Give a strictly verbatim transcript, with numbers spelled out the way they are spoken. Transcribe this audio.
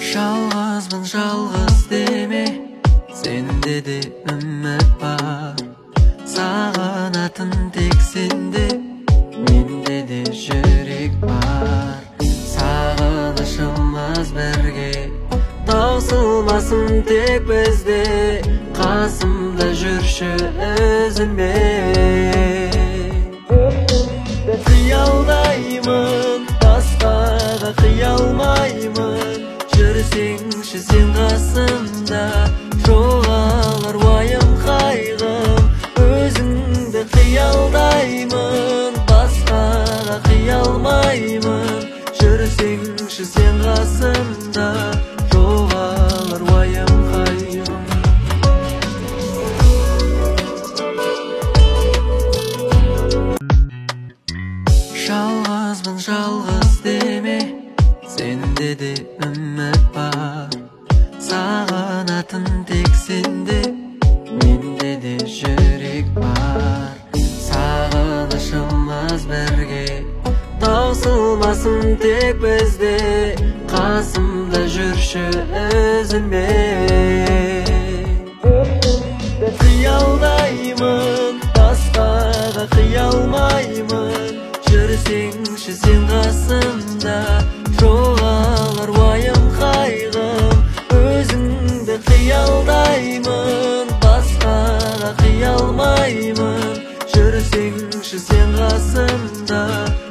Жалғызбын, жалғыз деме, сенде де үміт бар. Сағынатын тек сенде, менде де жүрек бар. Сағынышымыз бірге, таусылмасын тек бізде. Қасымда жүрші үзілмей. Қиялдаймын, басқаға қиялмаймын. Жүрсеңші сен қасымда, жоғалар уайым қайғым. Өзіңді қиялдаймын, басқаға қиялмаймын. Жүрсеңші сен қасымда, жоғалар уайым қайғым. Жалғызбын, жалғыз деме, сенде де үміт бар. Сағынатын тек сенде, менде де жүрек бар. Сағынышымыз бірге, таусылмасын тек бізде. Қасымда жүрші үзілмей. Қиялдаймын, басқаға қиялмаймын. Жүрсеңші сен қасымда, жоғалар уайым қайғым. Өзіңді қиялдаймын, басқаға қиялмаймын. Жүрсеңші сен қасымда,